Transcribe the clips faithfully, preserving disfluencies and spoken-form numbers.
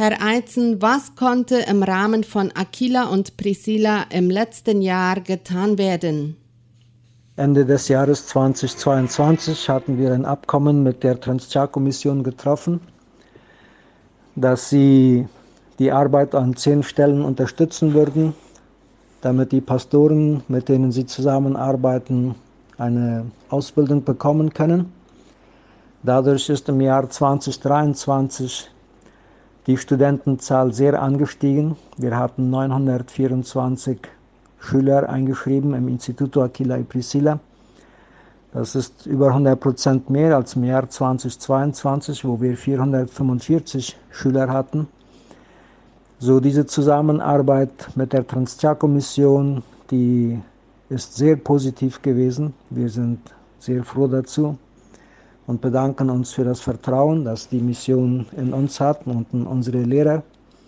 Herr Eitzen, was konnte im Rahmen von Aquila und Priscilla im letzten Jahr getan werden? Ende des Jahres zweitausendzweiundzwanzig hatten wir ein Abkommen mit der Transchar-Kommission getroffen, dass sie die Arbeit an zehn Stellen unterstützen würden, damit die Pastoren, mit denen sie zusammenarbeiten, eine Ausbildung bekommen können. Dadurch ist im Jahr zweitausenddreiundzwanzig die Studentenzahl sehr angestiegen. Wir hatten neunhundertvierundzwanzig Schüler eingeschrieben im Instituto Aquila y Priscilla. Das ist über hundert Prozent mehr als im Jahr zweitausendzweiundzwanzig, wo wir vierhundertfünfundvierzig Schüler hatten. So, diese Zusammenarbeit mit der Transchar-Kommission, die ist sehr positiv gewesen. Wir sind sehr froh dazu und bedanken uns für das Vertrauen, das die Mission in uns hat und in unsere Lehrer.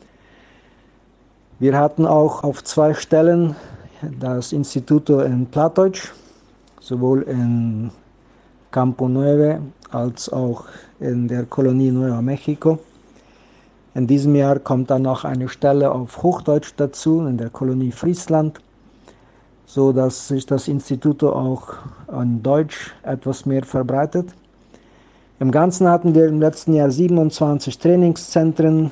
Wir hatten auch auf zwei Stellen das Instituto in Plattdeutsch, sowohl in Campo Nueve als auch in der Kolonie Nueva Mexico. In diesem Jahr kommt dann noch eine Stelle auf Hochdeutsch dazu, in der Kolonie Friesland, so dass sich das Instituto auch an Deutsch etwas mehr verbreitet. Im Ganzen hatten wir im letzten Jahr siebenundzwanzig Trainingszentren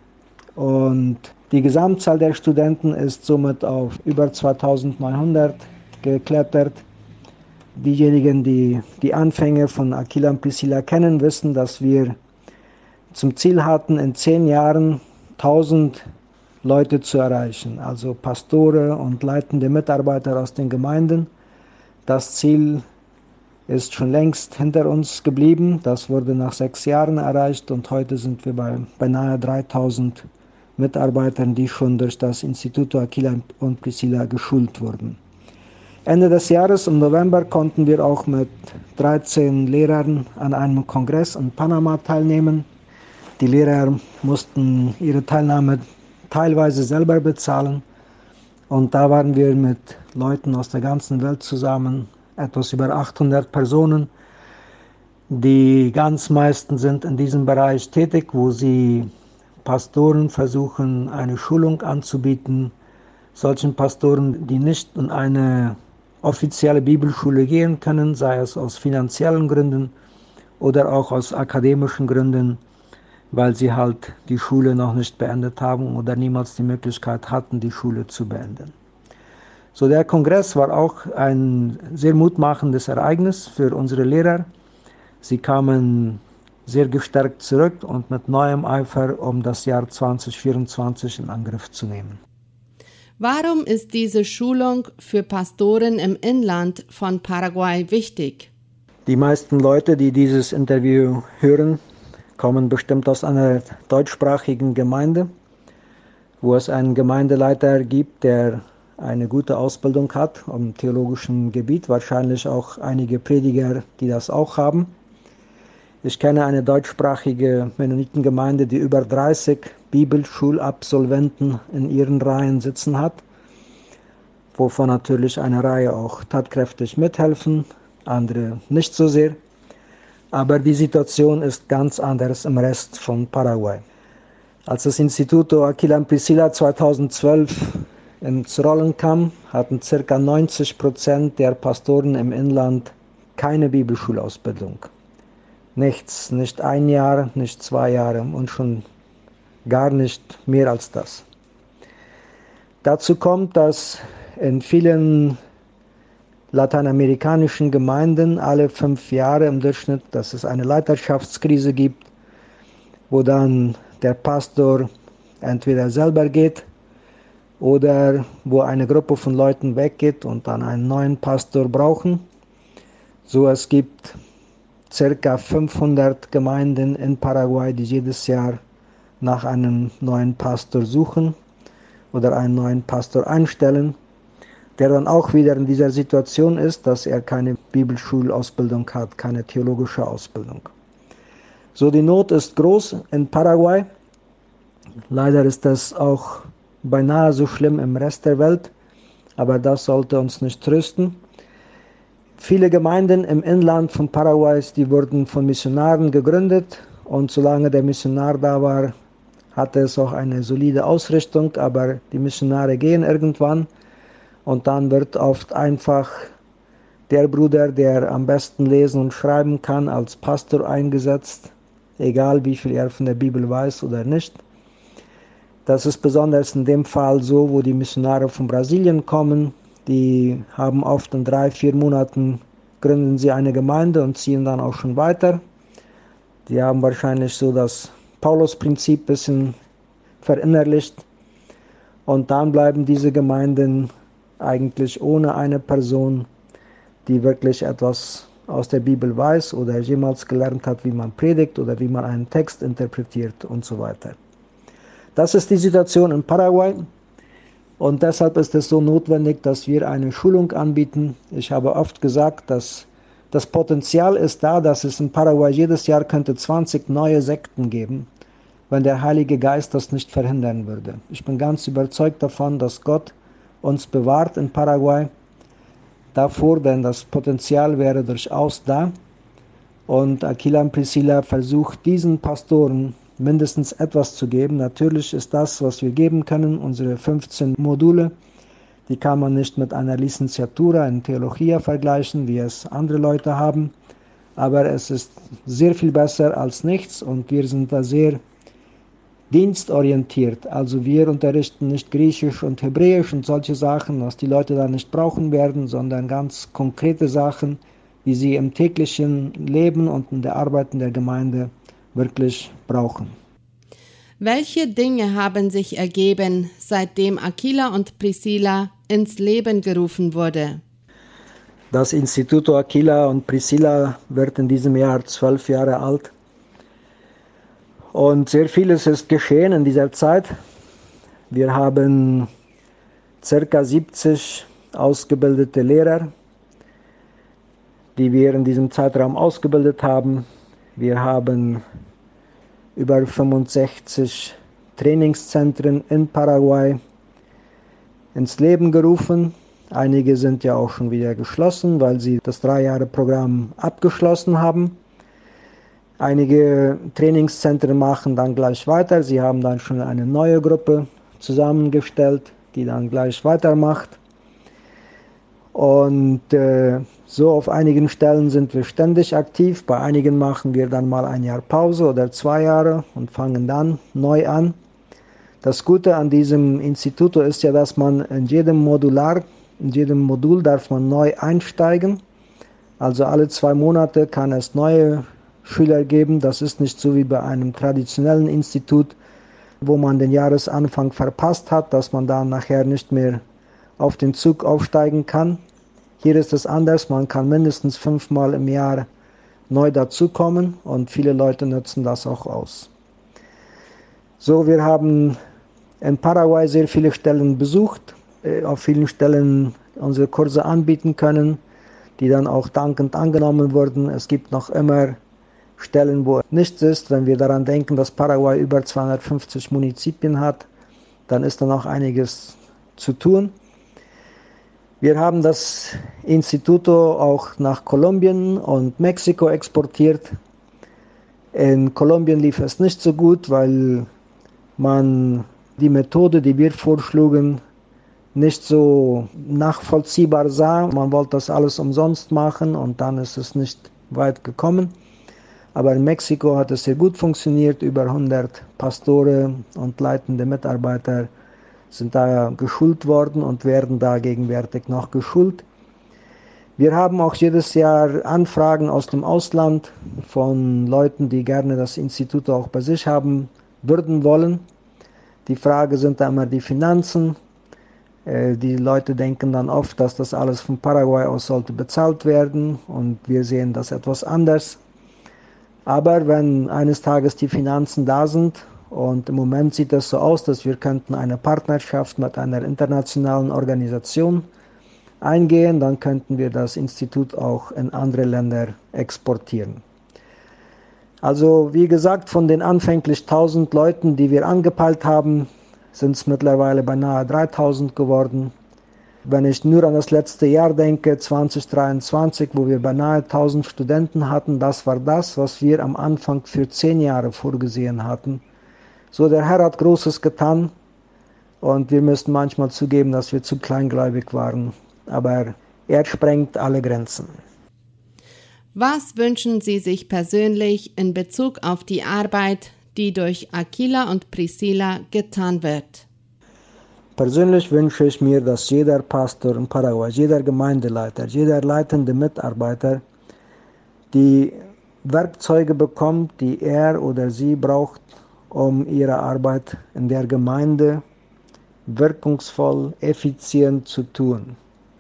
und die Gesamtzahl der Studenten ist somit auf über zweitausendneunhundert geklettert. Diejenigen, die die Anfänge von Aquila und Priscilla kennen, wissen, dass wir zum Ziel hatten, in zehn Jahren tausend Leute zu erreichen, also Pastore und leitende Mitarbeiter aus den Gemeinden. Das Ziel ist schon längst hinter uns geblieben. Das wurde nach sechs Jahren erreicht und heute sind wir bei beinahe dreitausend Mitarbeitern, die schon durch das Instituto Aquila und Priscilla geschult wurden. Ende des Jahres, im November, konnten wir auch mit dreizehn Lehrern an einem Kongress in Panama teilnehmen. Die Lehrer mussten ihre Teilnahme teilweise selber bezahlen. Und da waren wir mit Leuten aus der ganzen Welt zusammen, etwas über achthundert Personen. Die ganz meisten sind in diesem Bereich tätig, wo sie Pastoren versuchen, eine Schulung anzubieten. Solchen Pastoren, die nicht in eine offizielle Bibelschule gehen können, sei es aus finanziellen Gründen oder auch aus akademischen Gründen, weil sie halt die Schule noch nicht beendet haben oder niemals die Möglichkeit hatten, die Schule zu beenden. So, der Kongress war auch ein sehr mutmachendes Ereignis für unsere Lehrer. Sie kamen sehr gestärkt zurück und mit neuem Eifer, um das Jahr zweitausendvierundzwanzig in Angriff zu nehmen. Warum ist diese Schulung für Pastoren im Inland von Paraguay wichtig? Die meisten Leute, die dieses Interview hören, kommen bestimmt aus einer deutschsprachigen Gemeinde, wo es einen Gemeindeleiter gibt, der eine gute Ausbildung hat im theologischen Gebiet, wahrscheinlich auch einige Prediger, die das auch haben. Ich kenne eine deutschsprachige Mennonitengemeinde, die über dreißig Bibelschulabsolventen in ihren Reihen sitzen hat, wovon natürlich eine Reihe auch tatkräftig mithelfen, andere nicht so sehr. Aber die Situation ist ganz anders im Rest von Paraguay. Als das Instituto Aquila und Priscilla zweitausendzwölf ins Rollen kam, hatten ca. neunzig Prozent der Pastoren im Inland keine Bibelschulausbildung. Nichts, nicht ein Jahr, nicht zwei Jahre und schon gar nicht mehr als das. Dazu kommt, dass in vielen lateinamerikanischen Gemeinden alle fünf Jahre im Durchschnitt, dass es eine Leiterschaftskrise gibt, wo dann der Pastor entweder selber geht oder wo eine Gruppe von Leuten weggeht und dann einen neuen Pastor brauchen. So, es gibt circa fünfhundert Gemeinden in Paraguay, die jedes Jahr nach einem neuen Pastor suchen oder einen neuen Pastor einstellen, der dann auch wieder in dieser Situation ist, dass er keine Bibelschulausbildung hat, keine theologische Ausbildung. So, die Not ist groß in Paraguay. Leider ist das auch beinahe so schlimm im Rest der Welt, aber das sollte uns nicht trösten. Viele Gemeinden im Inland von Paraguay, die wurden von Missionaren gegründet und solange der Missionar da war, hatte es auch eine solide Ausrichtung, aber die Missionare gehen irgendwann und dann wird oft einfach der Bruder, der am besten lesen und schreiben kann, als Pastor eingesetzt, egal wie viel er von der Bibel weiß oder nicht. Das ist besonders in dem Fall so, wo die Missionare von Brasilien kommen. Die haben oft in drei, vier Monaten gründen sie eine Gemeinde und ziehen dann auch schon weiter. Die haben wahrscheinlich so das Paulus-Prinzip ein bisschen verinnerlicht. Und dann bleiben diese Gemeinden eigentlich ohne eine Person, die wirklich etwas aus der Bibel weiß oder jemals gelernt hat, wie man predigt oder wie man einen Text interpretiert und so weiter. Das ist die Situation in Paraguay und deshalb ist es so notwendig, dass wir eine Schulung anbieten. Ich habe oft gesagt, dass das Potenzial ist da, dass es in Paraguay jedes Jahr könnte zwanzig neue Sekten geben, wenn der Heilige Geist das nicht verhindern würde. Ich bin ganz überzeugt davon, dass Gott uns bewahrt in Paraguay davor, denn das Potenzial wäre durchaus da. Und Aquila und Priscilla versucht, diesen Pastoren mindestens etwas zu geben. Natürlich ist das, was wir geben können, unsere fünfzehn Module, die kann man nicht mit einer Licenciatura in Theologia vergleichen, wie es andere Leute haben, aber es ist sehr viel besser als nichts und wir sind da sehr dienstorientiert. Also wir unterrichten nicht Griechisch und Hebräisch und solche Sachen, was die Leute da nicht brauchen werden, sondern ganz konkrete Sachen, die sie im täglichen Leben und in der Arbeit in der Gemeinde wirklich brauchen. Welche Dinge haben sich ergeben, seitdem Aquila und Priscilla ins Leben gerufen wurde? Das Instituto Aquila und Priscilla wird in diesem Jahr zwölf Jahre alt. Und sehr vieles ist geschehen in dieser Zeit. Wir haben ca. siebzig ausgebildete Lehrer, die wir in diesem Zeitraum ausgebildet haben. Wir haben über fünfundsechzig Trainingszentren in Paraguay ins Leben gerufen. Einige sind ja auch schon wieder geschlossen, weil sie das Drei-Jahre-Programm abgeschlossen haben. Einige Trainingszentren machen dann gleich weiter. Sie haben dann schon eine neue Gruppe zusammengestellt, die dann gleich weitermacht. Und äh, so auf einigen Stellen sind wir ständig aktiv. Bei einigen machen wir dann mal ein Jahr Pause oder zwei Jahre und fangen dann neu an. Das Gute an diesem Instituto ist ja, dass man in jedem Modular, in jedem Modul darf man neu einsteigen. Also alle zwei Monate kann es neue Schüler geben. Das ist nicht so wie bei einem traditionellen Institut, wo man den Jahresanfang verpasst hat, dass man dann nachher nicht mehr auf den Zug aufsteigen kann. Hier ist es anders, man kann mindestens fünfmal im Jahr neu dazukommen und viele Leute nutzen das auch aus. So, wir haben in Paraguay sehr viele Stellen besucht, auf vielen Stellen unsere Kurse anbieten können, die dann auch dankend angenommen wurden. Es gibt noch immer Stellen, wo nichts ist. Wenn wir daran denken, dass Paraguay über zweihundertfünfzig Munizipien hat, dann ist da noch einiges zu tun. Wir haben das Instituto auch nach Kolumbien und Mexiko exportiert. In Kolumbien lief es nicht so gut, weil man die Methode, die wir vorschlugen, nicht so nachvollziehbar sah. Man wollte das alles umsonst machen und dann ist es nicht weit gekommen. Aber in Mexiko hat es sehr gut funktioniert. Über hundert Pastore und leitende Mitarbeiter sind da geschult worden und werden da gegenwärtig noch geschult. Wir haben auch jedes Jahr Anfragen aus dem Ausland von Leuten, die gerne das Institut auch bei sich haben würden wollen. Die Frage sind da immer die Finanzen. Die Leute denken dann oft, dass das alles von Paraguay aus sollte bezahlt werden und wir sehen das etwas anders. Aber wenn eines Tages die Finanzen da sind, und im Moment sieht es so aus, dass wir könnten eine Partnerschaft mit einer internationalen Organisation eingehen, dann könnten wir das Institut auch in andere Länder exportieren. Also wie gesagt, von den anfänglich tausend Leuten, die wir angepeilt haben, sind es mittlerweile beinahe dreitausend geworden. Wenn ich nur an das letzte Jahr denke, zwanzig dreiundzwanzig, wo wir beinahe tausend Studenten hatten, das war das, was wir am Anfang für zehn Jahre vorgesehen hatten. So, der Herr hat Großes getan und wir müssen manchmal zugeben, dass wir zu kleingläubig waren. Aber er sprengt alle Grenzen. Was wünschen Sie sich persönlich in Bezug auf die Arbeit, die durch Aquila und Priscilla getan wird? Persönlich wünsche ich mir, dass jeder Pastor in Paraguay, jeder Gemeindeleiter, jeder leitende Mitarbeiter die Werkzeuge bekommt, die er oder sie braucht, um ihre Arbeit in der Gemeinde wirkungsvoll, effizient zu tun.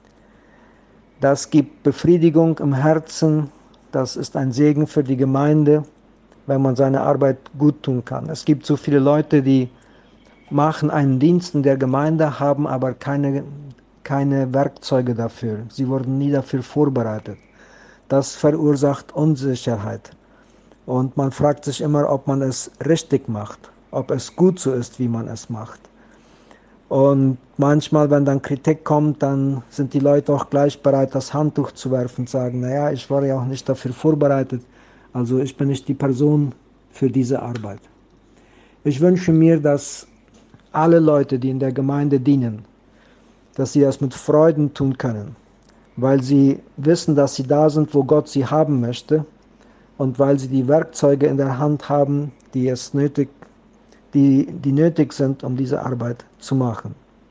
Das gibt Befriedigung im Herzen, das ist ein Segen für die Gemeinde, wenn man seine Arbeit gut tun kann. Es gibt so viele Leute, die machen einen Dienst in der Gemeinde, haben aber keine, keine Werkzeuge dafür. Sie wurden nie dafür vorbereitet. Das verursacht Unsicherheit. Und man fragt sich immer, ob man es richtig macht, ob es gut so ist, wie man es macht. Und manchmal, wenn dann Kritik kommt, dann sind die Leute auch gleich bereit, das Handtuch zu werfen und sagen, naja, ich war ja auch nicht dafür vorbereitet, also ich bin nicht die Person für diese Arbeit. Ich wünsche mir, dass alle Leute, die in der Gemeinde dienen, dass sie das mit Freuden tun können, weil sie wissen, dass sie da sind, wo Gott sie haben möchte und weil sie die Werkzeuge in der Hand haben, die es nötig, die, die nötig sind, um diese Arbeit zu machen.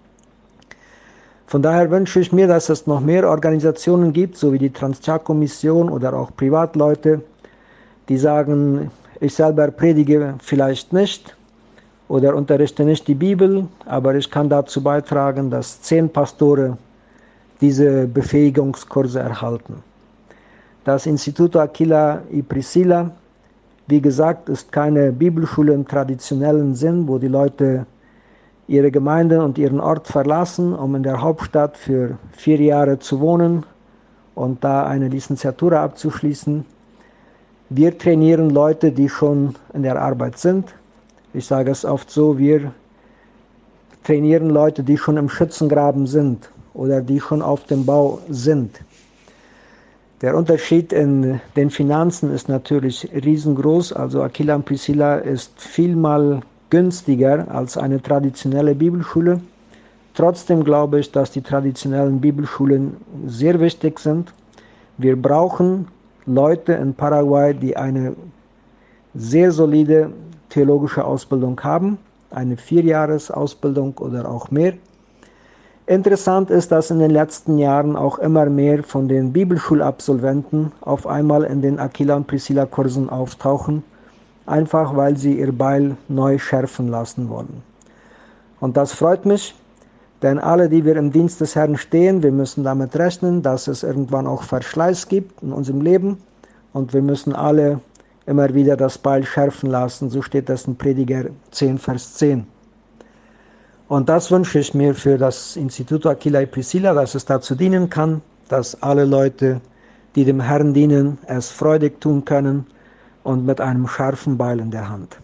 Von daher wünsche ich mir, dass es noch mehr Organisationen gibt, so wie die Trans-Chaco-Mission oder auch Privatleute, die sagen, ich selber predige vielleicht nicht oder unterrichte nicht die Bibel, aber ich kann dazu beitragen, dass zehn Pastore diese Befähigungskurse erhalten. Das Instituto Aquila y Priscilla, wie gesagt, ist keine Bibelschule im traditionellen Sinn, wo die Leute ihre Gemeinde und ihren Ort verlassen, um in der Hauptstadt für vier Jahre zu wohnen und da eine Lizenziatur abzuschließen. Wir trainieren Leute, die schon in der Arbeit sind. Ich sage es oft so, wir trainieren Leute, die schon im Schützengraben sind oder die schon auf dem Bau sind. Der Unterschied in den Finanzen ist natürlich riesengroß. Also Aquila und Priscilla ist vielmal günstiger als eine traditionelle Bibelschule. Trotzdem glaube ich, dass die traditionellen Bibelschulen sehr wichtig sind. Wir brauchen Leute in Paraguay, die eine sehr solide theologische Ausbildung haben, eine Vierjahresausbildung oder auch mehr. Interessant ist, dass in den letzten Jahren auch immer mehr von den Bibelschulabsolventen auf einmal in den Aquila und Priscilla Kursen auftauchen, einfach weil sie ihr Beil neu schärfen lassen wollen. Und das freut mich, denn alle, die wir im Dienst des Herrn stehen, wir müssen damit rechnen, dass es irgendwann auch Verschleiß gibt in unserem Leben und wir müssen alle immer wieder das Beil schärfen lassen, so steht das in Prediger zehn, Vers zehn. Und das wünsche ich mir für das Instituto Aquila y Priscilla, dass es dazu dienen kann, dass alle Leute, die dem Herrn dienen, es freudig tun können und mit einem scharfen Beil in der Hand.